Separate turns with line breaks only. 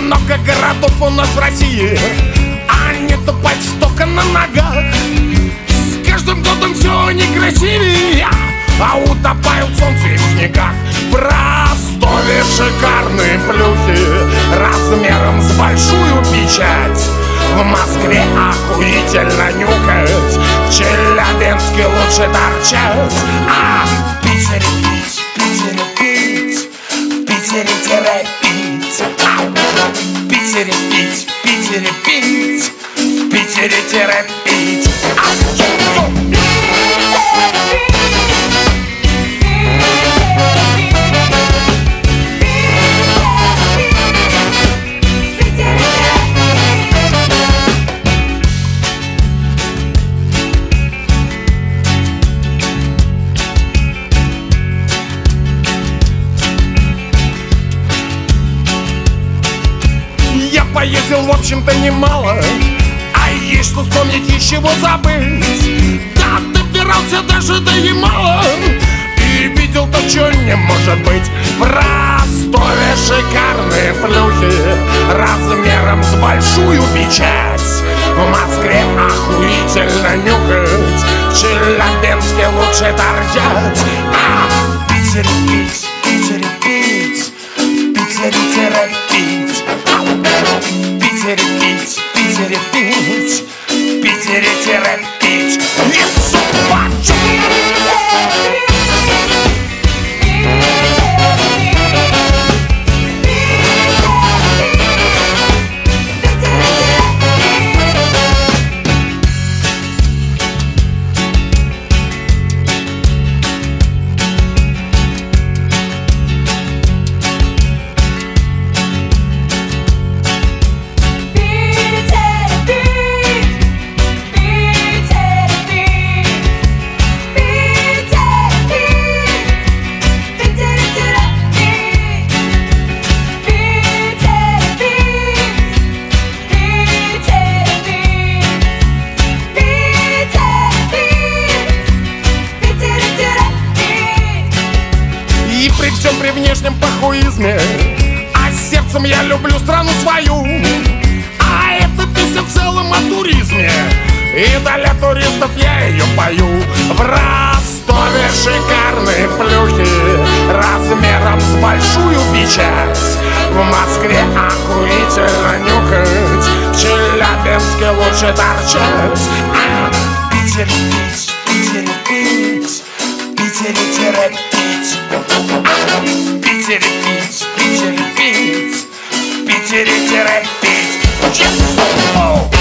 много городов у нас в России, а не топать столько на ногах. С каждым годом все некрасивее, а утопают солнце в снегах. В Ростове шикарные плюхи размером с большую печать. В Москве охуительно нюхать, в Челябинске лучше торчать. А в Питере пить, в Питере пить, в Питере терпеть. В Питере пить, в Питере пить, в Питере терпеть. Поездил, в общем-то, немало, а есть что вспомнить, из чего забыть. Да, добирался даже до Ямала и видел то, что не может быть. В Ростове шикарные плюхи размером с большую печать. В Москве охуительно нюхать, в Челябинске лучше торчать. А в Питере пить, в Питере пить, в Питере терпеть. В Питере пить, в Питере пить, в Питере терпеть. Лесу бачу. При внешнем похуизме, а сердцем я люблю страну свою. А эта песня в целом о туризме, и для туристов я ее пою. В Ростове шикарные плюхи размером с большую печать. В Москве охуительно нюхать, в Челябинске лучше торчать. А в Питере пить, в Питере пить, в Питере терпеть. В Питере пить, в Питере пить, в Питере терпеть.